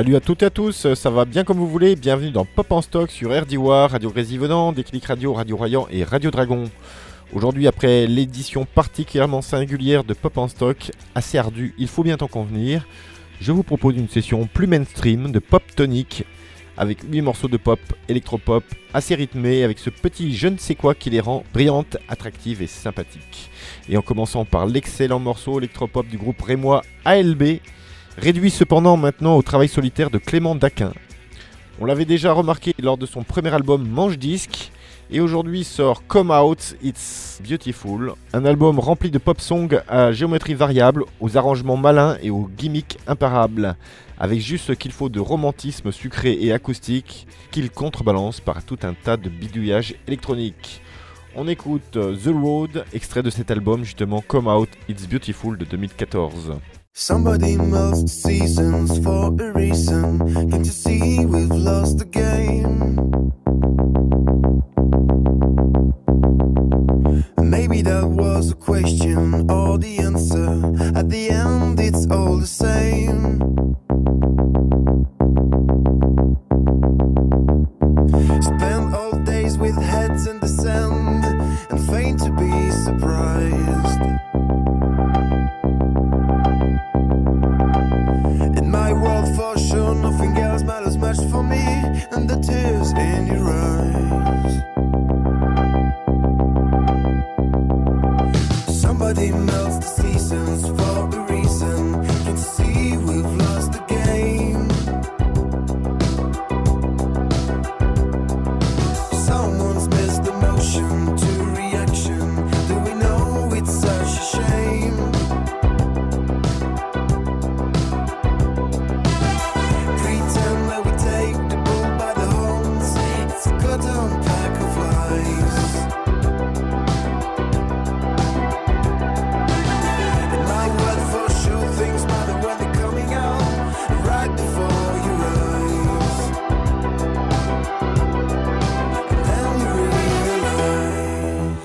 Salut à toutes et à tous, ça va bien comme vous voulez, bienvenue dans Pop en Stock sur RDWAR, Radio Grésivaudan, Déclic Radio, Radio Royan et Radio Dragon. Aujourd'hui, après l'édition particulièrement singulière de Pop en Stock, assez ardue, il faut bien en convenir, je vous propose une session plus mainstream de pop tonique, avec 8 morceaux de pop, électropop, assez rythmés, avec ce petit je ne sais quoi qui les rend brillantes, attractives et sympathiques. Et en commençant par l'excellent morceau électropop du groupe rémois ALB, réduit cependant maintenant au travail solitaire de Clément Daquin. On l'avait déjà remarqué lors de son premier album Manche Disque, et aujourd'hui sort Come Out, It's Beautiful, un album rempli de pop songs à géométrie variable, aux arrangements malins et aux gimmicks imparables, avec juste ce qu'il faut de romantisme sucré et acoustique, qu'il contrebalance par tout un tas de bidouillages électroniques. On écoute The Road, extrait de cet album justement Come Out, It's Beautiful de 2014. Somebody melts the seasons for a reason. Can't you see we've lost the game? Maybe that was a question or the answer. At the end it's all the same. Spend all days with heads in the sand and faint to be surprised. In my world for sure nothing else matters much for me and the tears in your eyes. Somebody melts the seasons for a reason. Can't you see we've lost the game? Someone's missed the motion to reaction. Do we know it's such a shame? Pretend that we take the bull by the horns. It's a goddamn pack of lies. In my world for sure things matter when they're coming out right before your eyes. And then you realize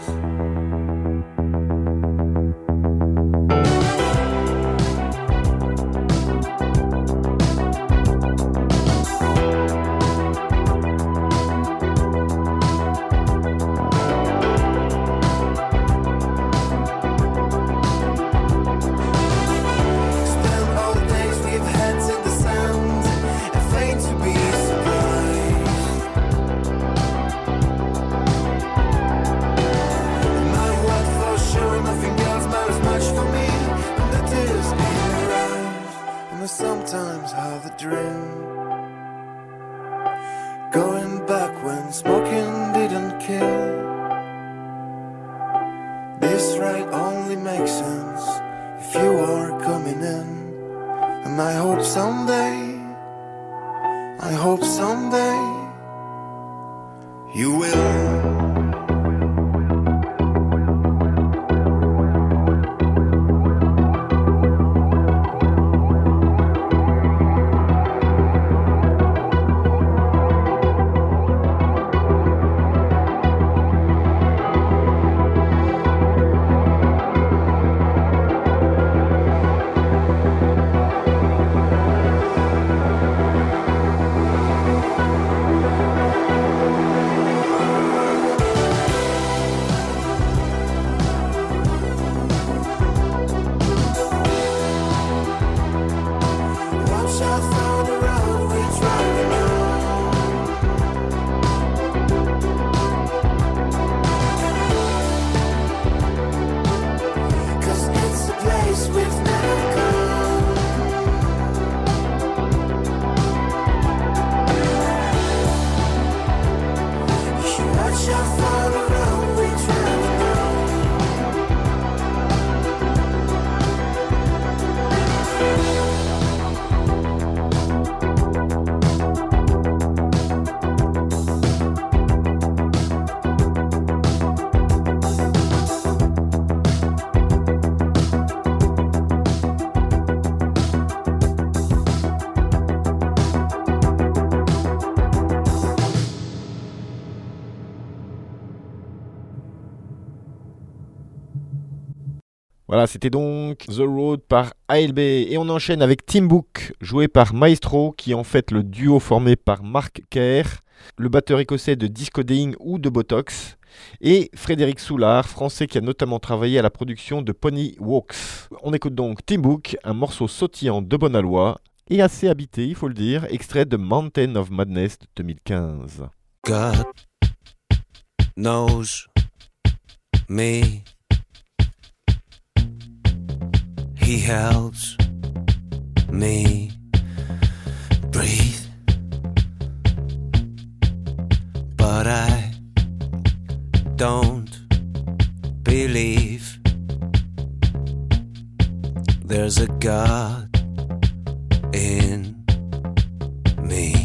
spend all days with heads in the sand and faint to be surprised. In my world for sure nothing else matters much for me and the tears in your eyes. And I sometimes have a dream, going back when smoking didn't kill. This ride only makes sense if you are coming in. And I hope someday you will. Voilà, c'était donc The Road par ALB. Et on enchaîne avec Timbuk, joué par Maestro, qui est en fait le duo formé par Mark Kerr, le batteur écossais de Discoding ou de Botox, et Frédéric Soulard, français qui a notamment travaillé à la production de Pony Walks. On écoute donc Timbuk, un morceau sautillant de bonne aloi, et assez habité, il faut le dire, extrait de Mountain of Madness de 2015. God knows me. He helps me breathe, but I don't believe there's a God in me.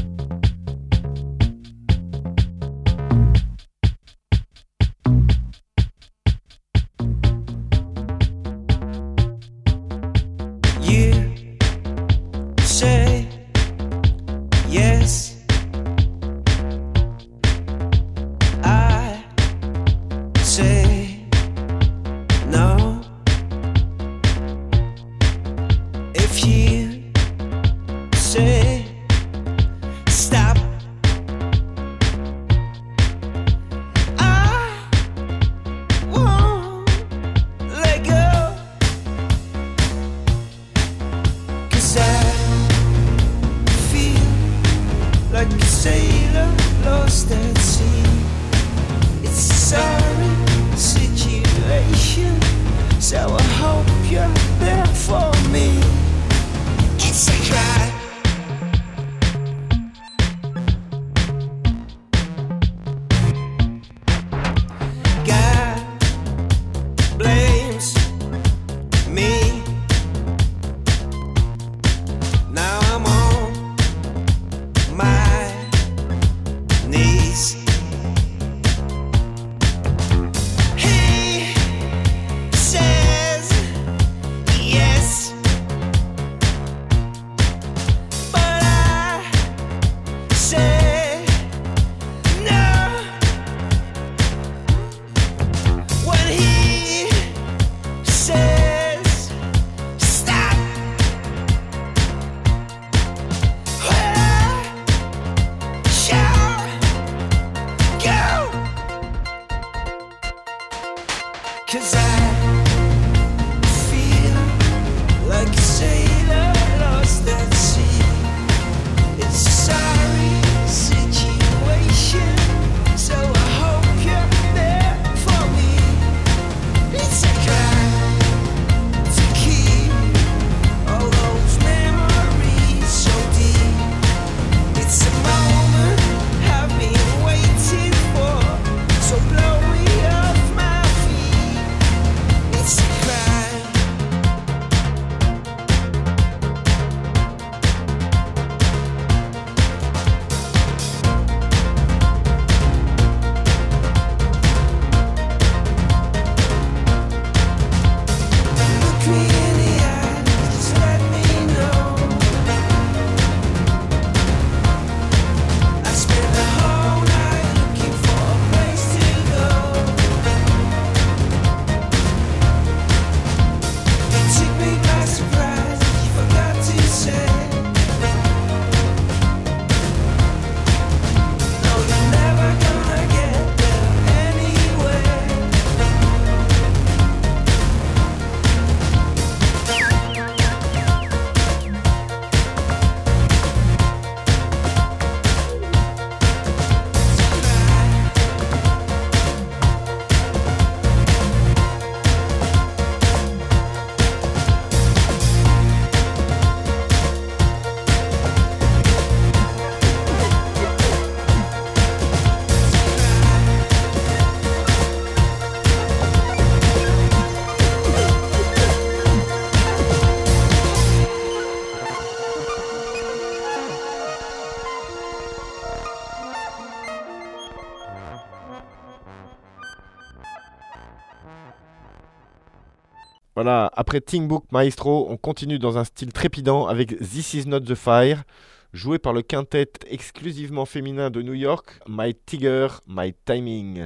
Voilà, après Timbuk Maestro, on continue dans un style trépidant avec This Is Not the Fire, joué par le quintet exclusivement féminin de New York, My Tiger, My Timing.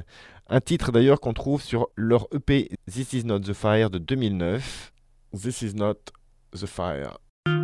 Un titre d'ailleurs qu'on trouve sur leur EP This Is Not The Fire de 2009. This Is Not The Fire.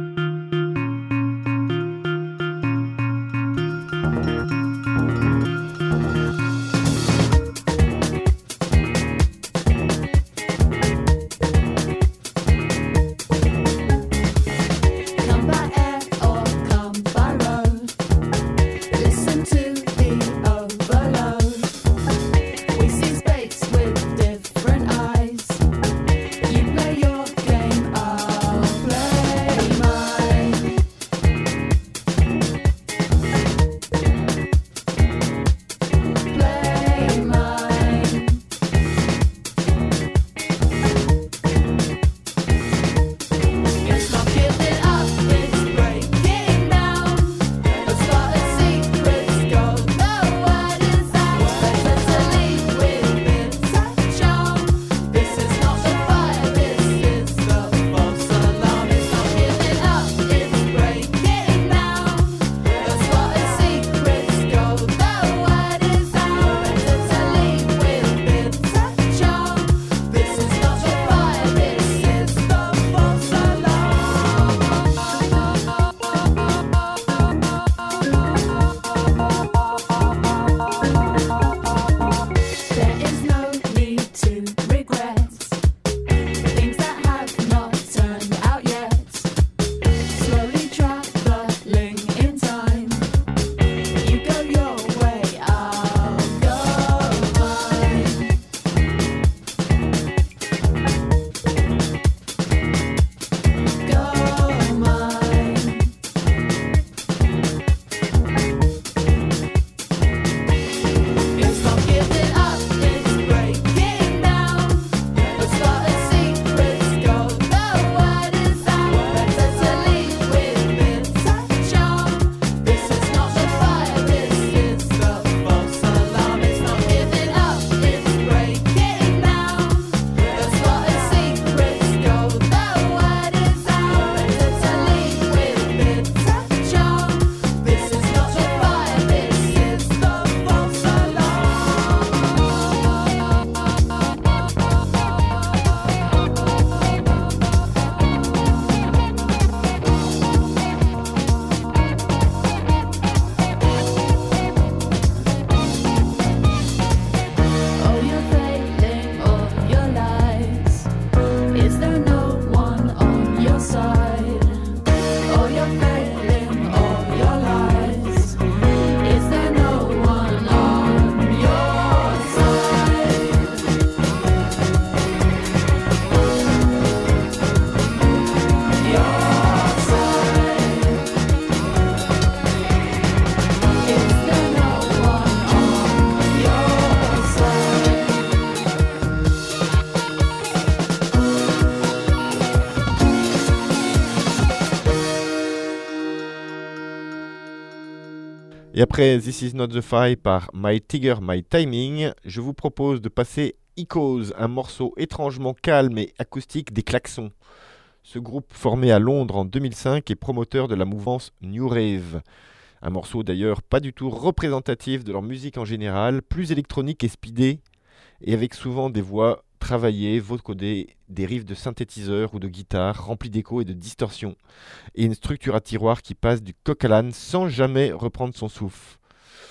Et après This Is Not The Fire par My Tiger, My Timing, je vous propose de passer Echoes, un morceau étrangement calme et acoustique des klaxons. Ce groupe formé à Londres en 2005 est promoteur de la mouvance New Rave. Un morceau d'ailleurs pas du tout représentatif de leur musique en général, plus électronique et speedé, et avec souvent des voix travaillées, vocodées, des riffs de synthétiseurs ou de guitare remplis d'échos et de distorsions, et une structure à tiroir qui passe du coq à l'âne sans jamais reprendre son souffle.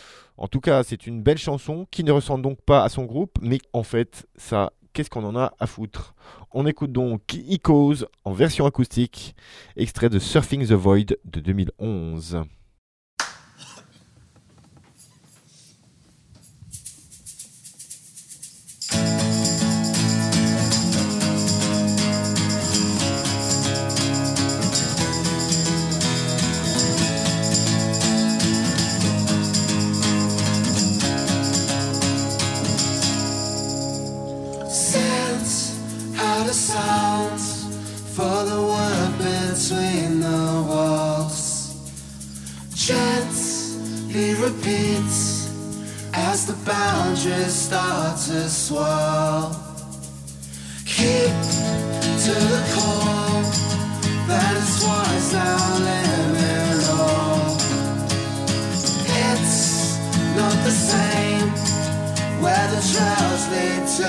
En tout cas, c'est une belle chanson qui ne ressemble donc pas à son groupe, mais en fait, ça, qu'est-ce qu'on en a à foutre ? On écoute donc Echoes en version acoustique, extrait de Surfing the Void de 2011. Sounds for the word between the walls, gently repeats as the boundaries start to swell. Keep to the core, that is what's our limit all. It's not the same where the trail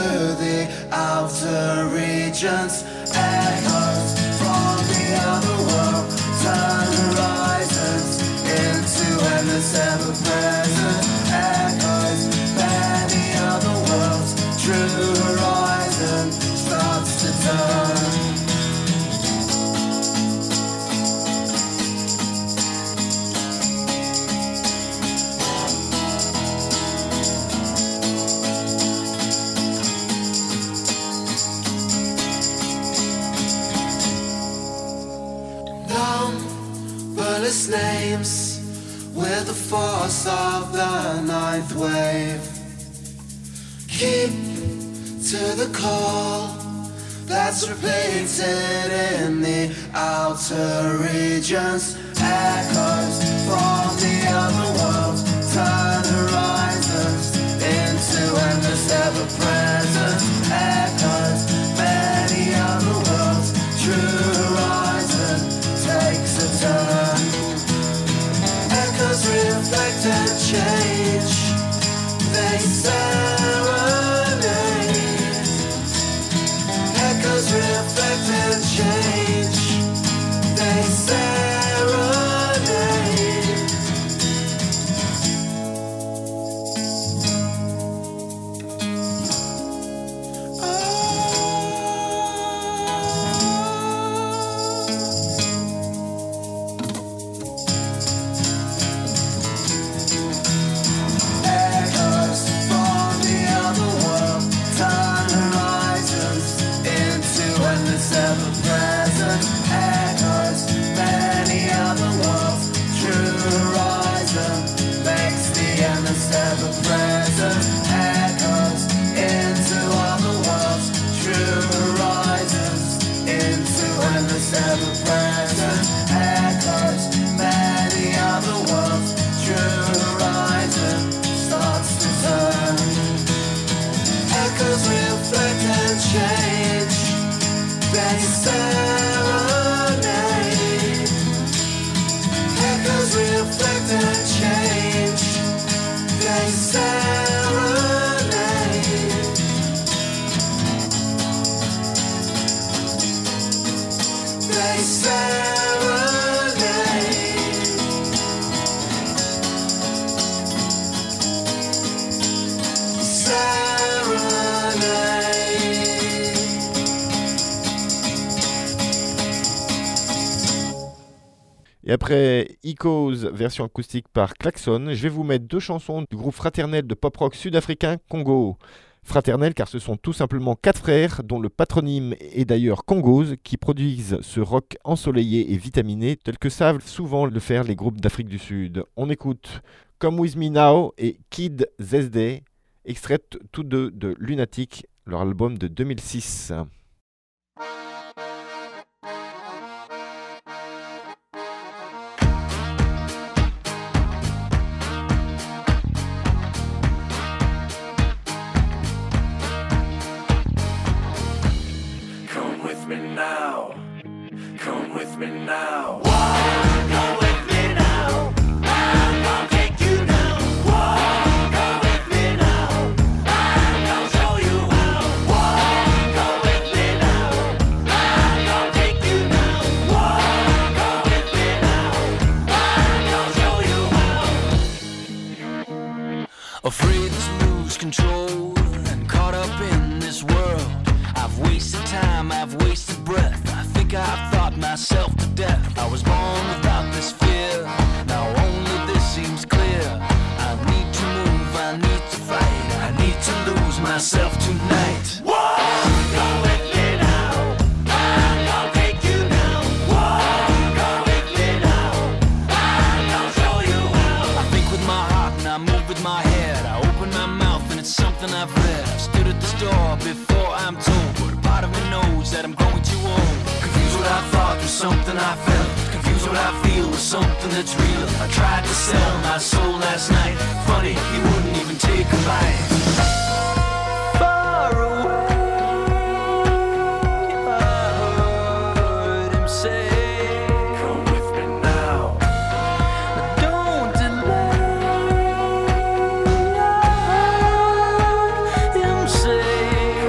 the outer regions. Echoes from the other world turn horizons into endless ever-present. Echoes bear the other world's true horizon starts to turn. Numberless names with the force of the ninth wave. Keep to the call that's repeated in the outer regions. Echoes from the other world turn horizons into endless ever-present. Echoes many other worlds, true horizon takes a turn. Echoes reflect and change, they serenade. Echoes reflect and change, they serenade. Echoes from the other world turn horizons into endless ever-present. Echoes many other worlds, true horizon makes the endless ever-present. Echoes into other worlds, true horizons into endless ever-present. Echoes many other worlds, true horizon starts to turn. Echoes reflect and change, they serenade. Echoes reflect and change, they serenade. They serenade. Et après Echoes, version acoustique par Klaxon, je vais vous mettre deux chansons du groupe fraternel de pop-rock sud-africain Congo. Fraternel car ce sont tout simplement 4 frères, dont le patronyme est d'ailleurs Congos, qui produisent ce rock ensoleillé et vitaminé, tel que savent souvent le faire les groupes d'Afrique du Sud. On écoute Come With Me Now et Kid Zesde, extraits tous deux de Lunatic, leur album de 2006. Come with me now. Come with me now. Afraid to lose control and caught up in this world. I've wasted time, I've wasted breath. I think I've thought myself to death. I was born without this fear, now only this seems clear. I need to move, I need to fight, I need to lose myself tonight. Go with me now, I'll take you now. Go with me now, I'll show you how. I think with my heart and I move with my head. I open my mouth and it's something I've read. I've stood at the store before I'm told, but a part of me knows that I'm going too old. Confused what I thought was something I felt, confused what I feel was something that's real. I tried to sell my soul last night, funny, he wouldn't even take a bite. Far away, I heard him say, Come with me now. don't delay. I heard him say,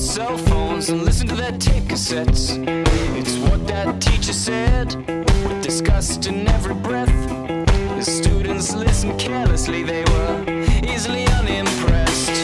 cell phones and listen to their tape cassettes. It's what that teacher said, with disgust in every breath. The students listened carelessly, they were easily unimpressed.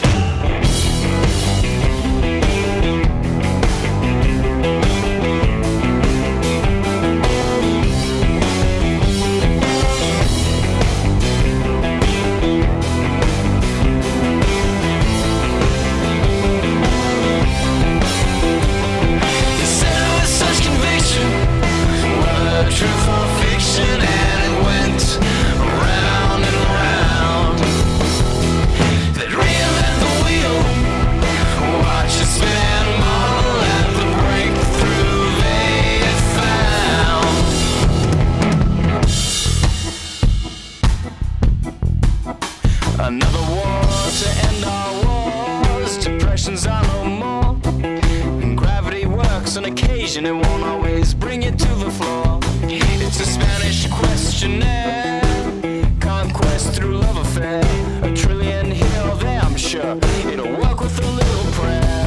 Truth or fiction, and it went round and round. They'd reinvent the wheel, watch it spin, marvel at the breakthrough they had found. Another war to end our wars. Depressions are no more, and gravity works on occasion. It won't always bring you to the floor. It's a Spanish questionnaire, conquest through love affair. A trillion here or there, I'm sure it'll work with a little prayer.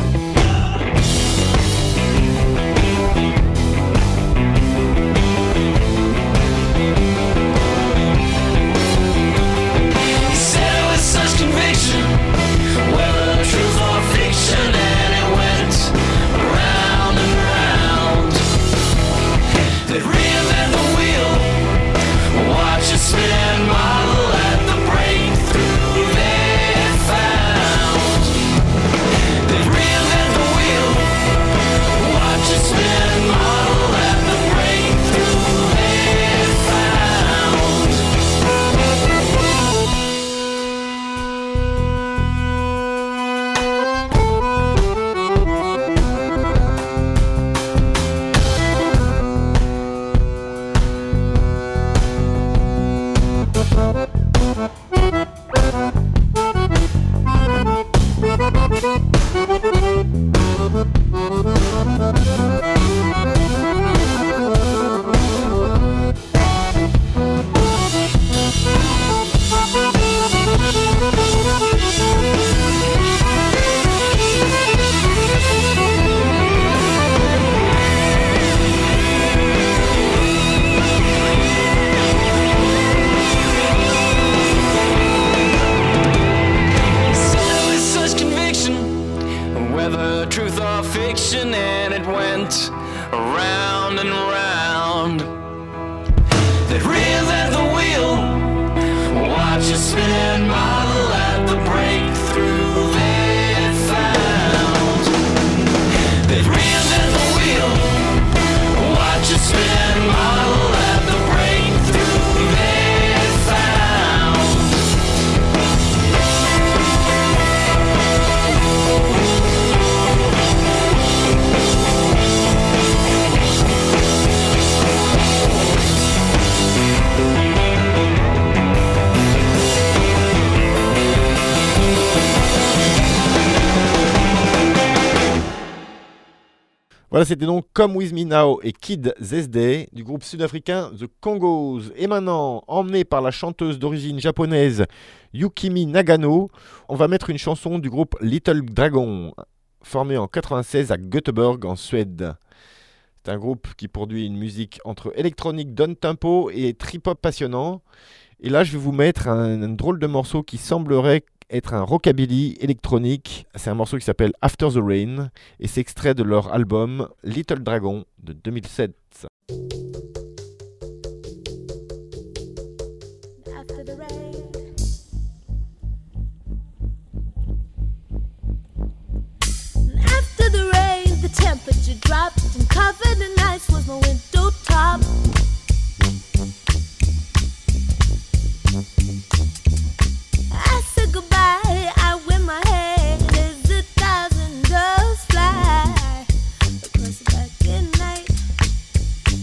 He said it with such conviction, whether truth or fiction, and it went round and round. They'd reinvent the wheel, watch it spin, marvel at the breakthrough they had found. They'd reinvent the wheel, watch it spin, marvel at the breakthrough they had found. Truth or fiction, and it went around and round. They'd reinvent the wheel, watch it spin, marvel at the breakthrough they had found. They'd reinvent the wheel, watch it spin, marvel at the breakthrough they had found. Voilà, c'était donc Come With Me Now et Kid Zesday du groupe sud-africain The Congos. Et maintenant, emmené par la chanteuse d'origine japonaise Yukimi Nagano, on va mettre une chanson du groupe Little Dragon, formé en 96 à Göteborg en Suède. C'est un groupe qui produit une musique entre électronique down-tempo et trip-hop passionnant. Et là, je vais vous mettre un drôle de morceau qui semblerait être un rockabilly électronique. C'est un morceau qui s'appelle After the Rain et c'est extrait de leur album Little Dragon de 2007. After the rain, after the rain, the temperature dropped and covered in ice was my window top. I said goodbye, I win my head as 1,000 doves fly across the back at night.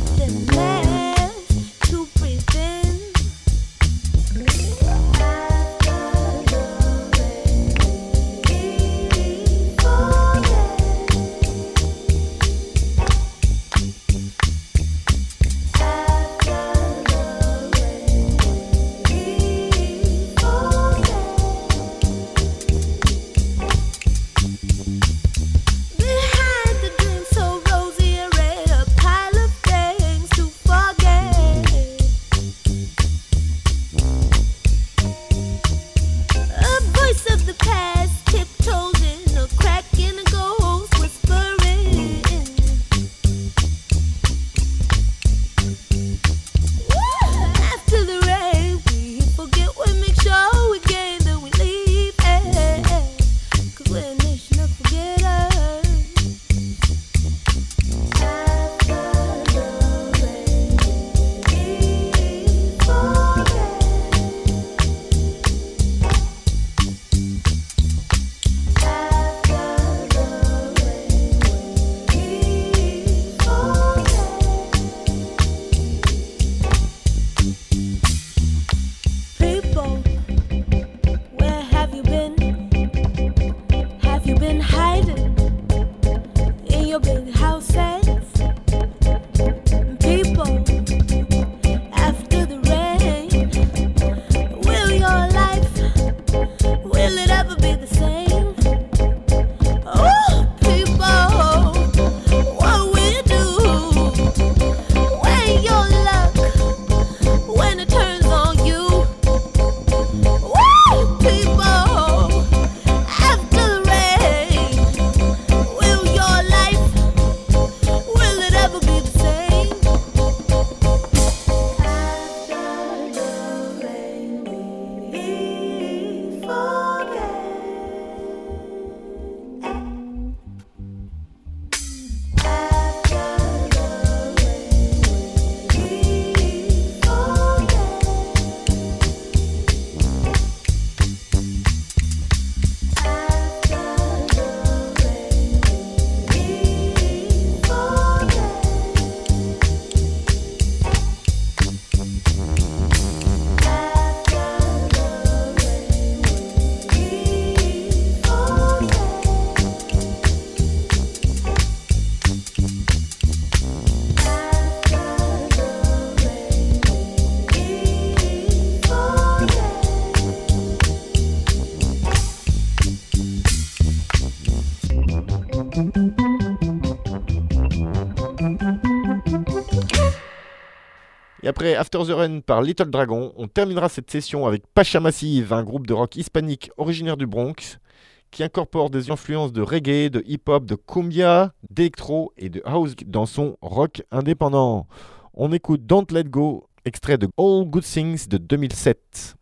Et après After the Rain par Little Dragon, on terminera cette session avec Pacha Massive, un groupe de rock hispanique originaire du Bronx, qui incorpore des influences de reggae, de hip-hop, de cumbia, d'électro et de house dans son rock indépendant. On écoute Don't Let Go, extrait de All Good Things de 2007.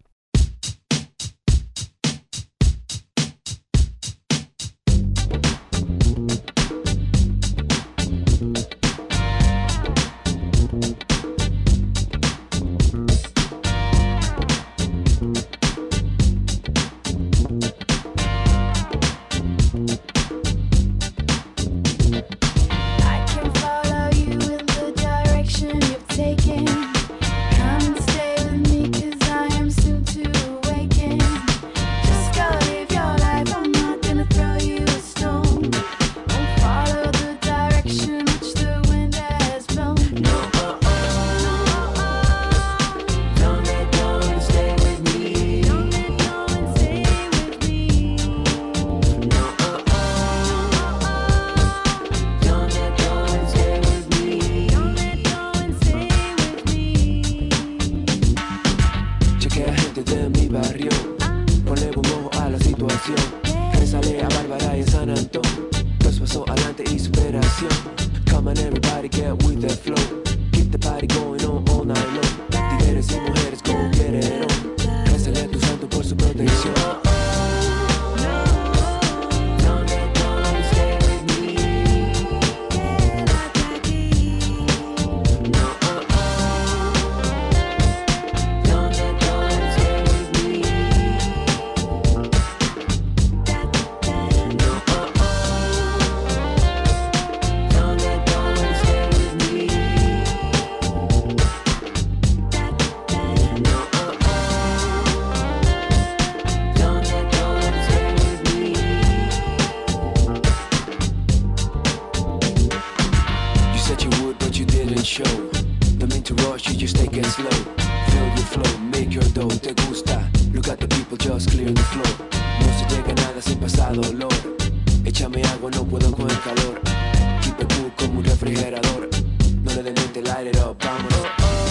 it show. Don't mean to rush, you just take it slow. Feel your flow, make your dough, te gusta. Look at the people just clear the floor. No se llega nada sin pasar dolor. Échame agua, no puedo con el calor. Keep it cool como un refrigerador. No le den mente, light it up, vámonos.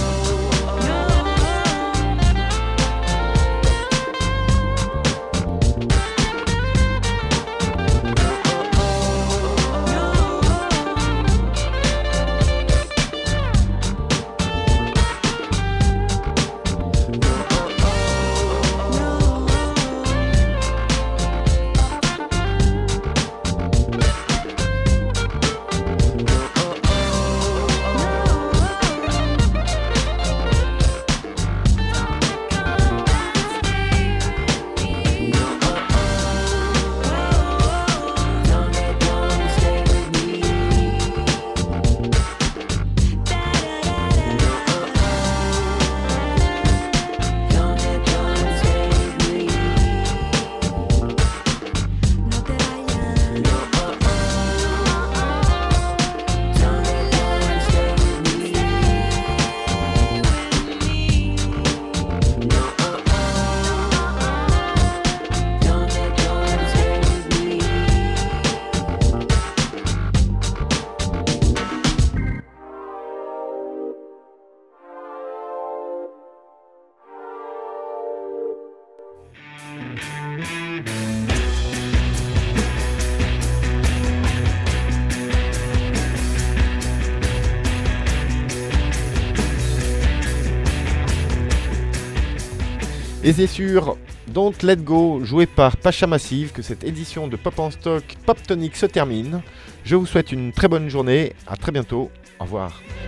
Et c'est sur Don't Let Go, joué par Pacha Massive, que cette édition de Pop en Stock Pop Tonic se termine. Je vous souhaite une très bonne journée, à très bientôt, au revoir.